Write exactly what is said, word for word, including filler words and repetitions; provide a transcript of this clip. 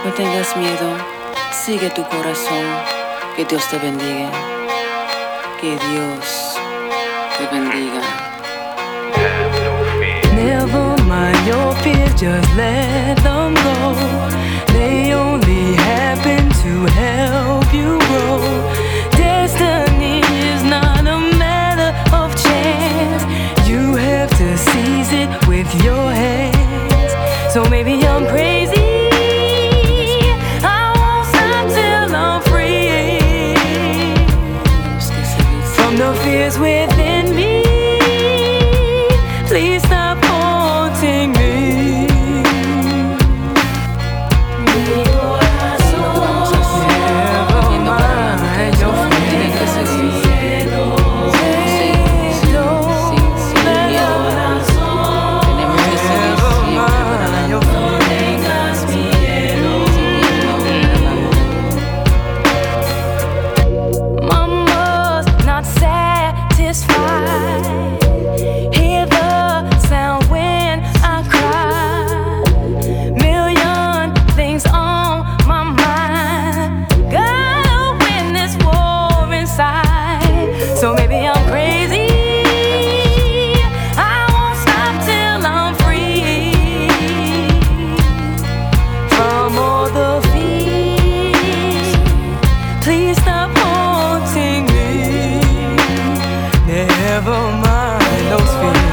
No tengas miedo, sigue tu corazón. Que Dios te bendiga. Que Dios te bendiga. Never mind your fears, just let them go. They only happen to help you grow. Destiny is not a matter of chance. You have to seize it with your hands. So maybe I'm crazy, I won't stop till I'm free from the fears within me. Please stop haunting me. Mama's not satisfied. Hear the sound when I cry. Million things on my mind. Gotta win this war inside. So maybe I'm crazy, I won't stop till I'm free from all the fears. Please stop haunting me. Never mind those fears.